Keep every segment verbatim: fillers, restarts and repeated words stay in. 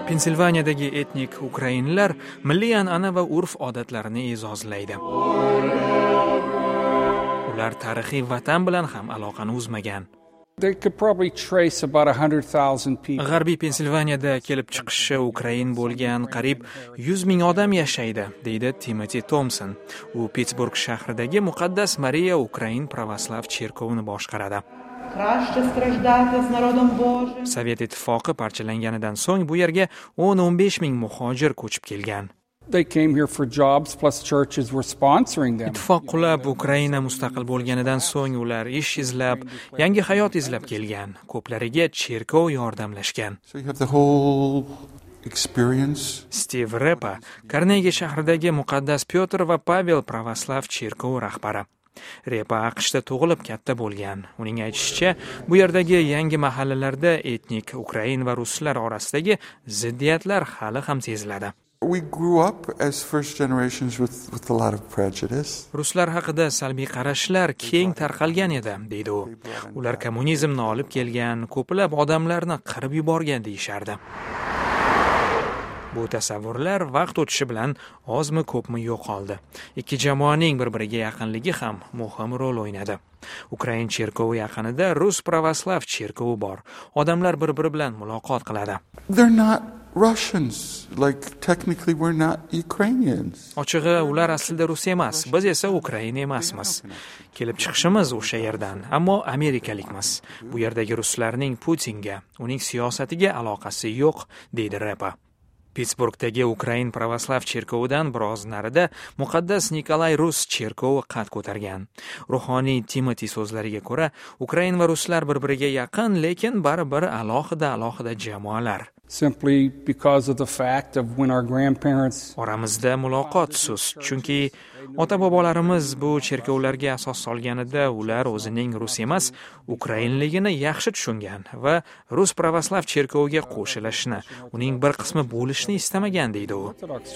Pensilvaniyadagi etnik ukrainlar milliy an'ana va urf-odatlarini e'zozlaydi. Ular tarixiy vatan bilan ham aloqani uzmagan. They could probably trace about one hundred thousand people. G'arbiy Pensilvaniyada kelib chiqishi ukrain bo'lgan qariyb yuz ming odam yashaydi, deydi Timothy Thompson. U Pittsburgh shahridagi Muqaddas Mariya Ukrain Pravoslav cherkovini boshqaradi. Sovet ittifoqi parchalanganidan so'ng bu yerga o'n o'n besh ming muhojir ko'chib kelgan. They came here for jobs, plus churches were sponsoring them. Ittifoq qulab Ukraina mustaqil bo'lganidan so'ng ular ish izlab, yangi hayot izlab kelgan. Ko'plariga cherkov yordamlashgan. So you have the whole experience. Steve Repa, Karnegi shahridagi Muqaddas Pyotr va Pavel Pravoslav cherkovi rahbari. Repa AQShda tug'ilib katta bo'lgan. Uning aytishicha, bu yerdagi yangi mahallalarda etnik ukrain va ruslar orasidagi ziddiyatlar hali ham seziladi. We grew up as first generations with, with a lot of prejudice. Ruslar haqida salbiy qarashlar keng tarqalgan edi, deydi u. Ular kommunizmni olib kelgan, ko'plab odamlarni qirib yuborgan deyishardi. Bu tasavvurlar vaqt o'tishi bilan ozmi ko'pmi yo'qoldi. Ikki jamoaning bir-biriga yaqinligi ham muhim rol o'ynadi. Ukrain cherkovi yaqinida Rus Pravoslav cherkovi bor. Odamlar bir-biri bilan muloqot qiladi. They're not Russians, like technically we're not Ukrainians. Ochig'i ular aslida Rus emas, biz esa Ukrain emasmiz. Kelib chiqishimiz o'sha yerdan, ammo amerikalikmiz. Bu yerdagi ruslarning Putinga, uning siyosatiga aloqasi yo'q, deydi Repa. Pittsburghdagi Ukrain Pravoslav cherkovidan biroz narida Muqaddas Nikolay Rus cherkovi qad ko'targan. Ruhoniy Timothy so'zlariga ko'ra, Ukrain va ruslar bir-biriga yaqin, lekin baribir alohida-alohida jamoalar. Simply because of the fact of when our grandparents Oramizda muloqot sus, chunki ota-bobolarimiz bu cherkovlarga asos solganida ular o'zining rus emas, ukrainligini yaxshi tushungan va Rus Pravoslav cherkoviga qo'shilishni, uning bir qismi bo'lishni istamagan, deydi u.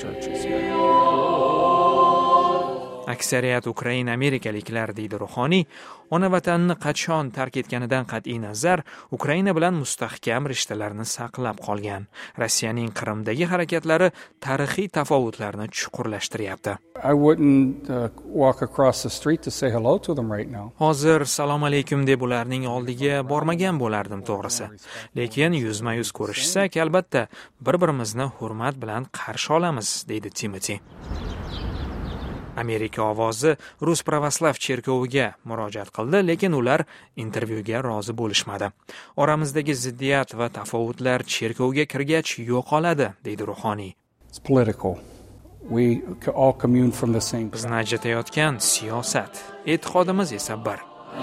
Aksariyat Ukrain amerikaliklar, deydi ruhoniy, ona vatanni qachon tark etganidan qat'iy nazar Ukraina bilan mustahkam rishtalarni saqlab qolgan. Rossiyaning Qrimdagi harakatlari tarixiy tafovutlarni chuqurlashtiryapti. I wouldn't uh, walk across the street to say hello to them right now. Hozir salom alaykum deb ularning oldiga bormagan bo'lardim, to'g'risi. Lekin yuzma-yuz ko'rishsak, albatta bir-birimizni hurmat bilan qarshi olamiz, deydi Timothy. Amerika ovozi Rus Pravoslav cherkoviga murojaat qildi, lekin ular intervyuga rozi bo'lishmadi. Oramizdagi ziddiyat va tafovutlar cherkovga kirgach yo'qoladi, deydi ruhoniy. It's political. We all commune from the same. Bizni ajratayotgan siyosat, e'tiqodimiz esa bir.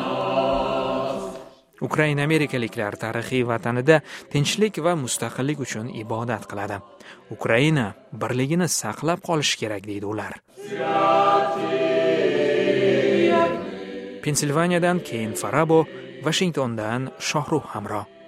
Ukrain amerikaliklar tarixiy vatanida tinchlik va mustaqillik uchun ibodat qiladi. Ukraina birligini saqlab qolish kerak, deydi ular. Pensilvaniyadan Keyin Farabo, Washingtondan Shohruh Hamro.